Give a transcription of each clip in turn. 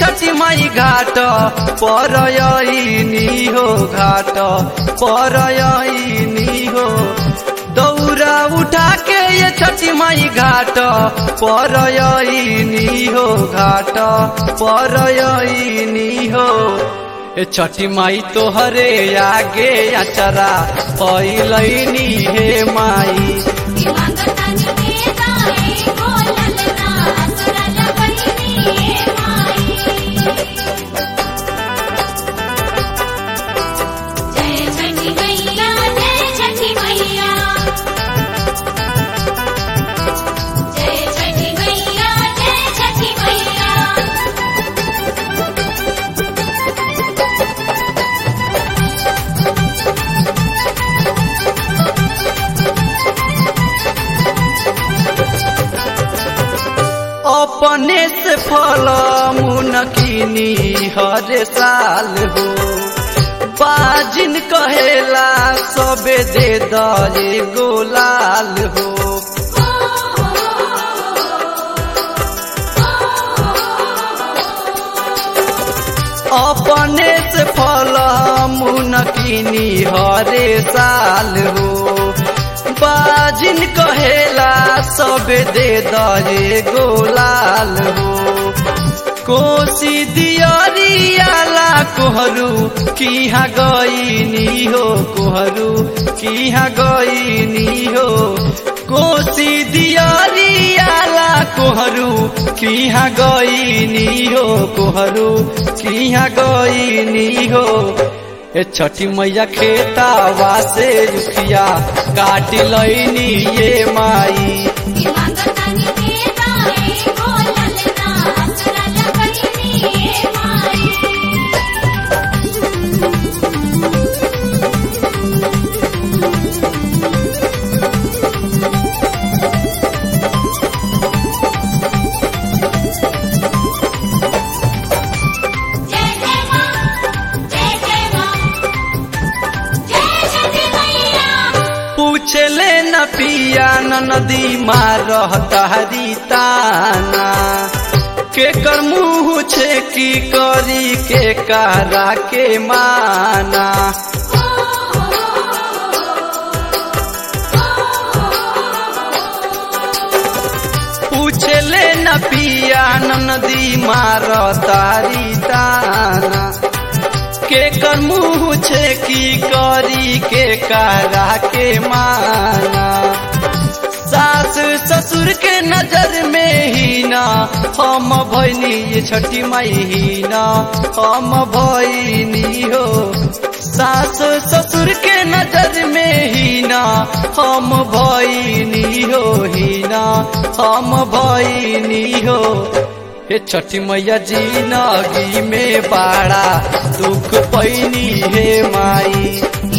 छठी माई घाट परयनी हो घाट परयनी हो दौरा उठा के ये छठी माई घाट परयनी हो घाट परयनी हो ए छठी माई तोहरे आगे अचरा पैलैनी हे माई अपने से फल मुनकिनी हर साल हो बाजिन कहेला सबे दे दे गोलाल हो अपने से फल मुनकिनी हर साल हो बाजिन कहेला सब दे दे गोलाल हो कोसी दियरियाला कोहरू किहा गईनी हो कोहरू किहा गईनी हो कोसी दियरियाला कोहरू किहा गईनी हो कोहरू किहा गईनी हो ए छठी मैया खेतावा से रुखिया काट लैनी ये माई पूछले न पिया नदी मारह तहरी ताना के कर मुँह छे की करी के कारा के माना पूछले न पिया नदी मारह तारी ताना के कर मुँह छे की करी के कारा के माना सास ससुर के नजर में ही ना हम भैनी ये छठी माई ही ना हम भैनी हो सास ससुर के नजर में ही ना हम भैनी हो ही ना हम भैनी हो हे छठी मैया जिंदगी में बड़ा दुख पैनी हे माई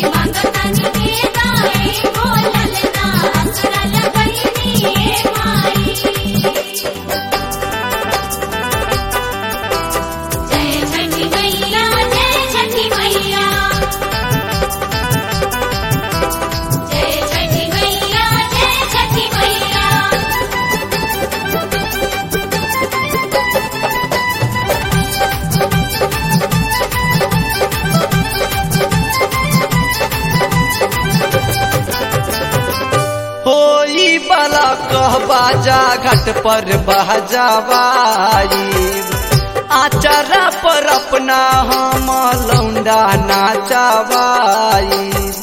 वाला कह बाजा घाट पर बहजावाई आचारा पर अपना हम लौंडा नाचावाई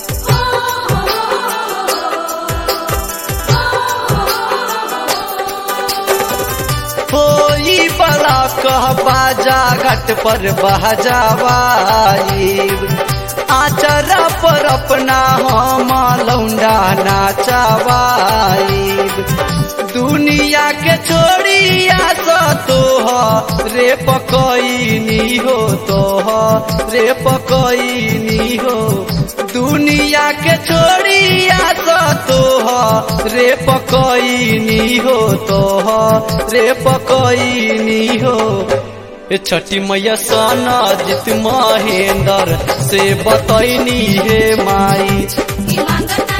होई वाला कह बाजा घाट पर बहजावाई आचारा पर अपना हम लौंडा नाचावाई दुनिया के छोड़िया तोह रे पकईनी हो तोह रे पकईनी हो दुनिया के छोड़िया तोह रे पकईनी हो तोह रे पकईनी हो छठी मैया सोना जित महेंद्र से बतैनी हे माई